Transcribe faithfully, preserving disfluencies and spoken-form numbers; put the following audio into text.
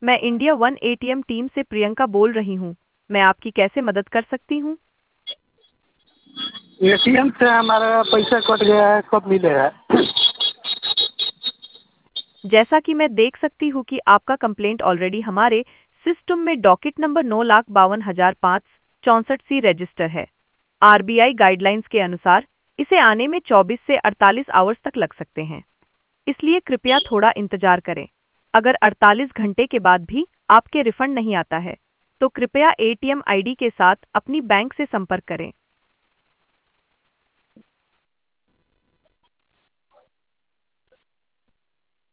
मैं India one ATM team से प्रियंका बोल रही हूँ। मैं आपकी कैसे मदद कर सकती हूँ? एटीएम से हमारा पैसा कट गया है, कब मिलेगा? जैसा कि मैं देख सकती हूँ कि आपका कंप्लेंट ऑलरेडी हमारे सिस्टम में डॉकेट नंबर नौ लाख बावन हजार पाँच चौंसठ सी रजिस्टर है। आरबीआई गाइडलाइंस के अनुसार इसे आने में चौबीस से अड़तालीस आवर्स तक लग सकते हैं, इसलिए कृपया थोड़ा इंतजार करें। अगर अड़तालीस घंटे के बाद भी आपके रिफंड नहीं आता है, तो कृपया एटीएम आईडी के साथ अपनी बैंक से संपर्क करें।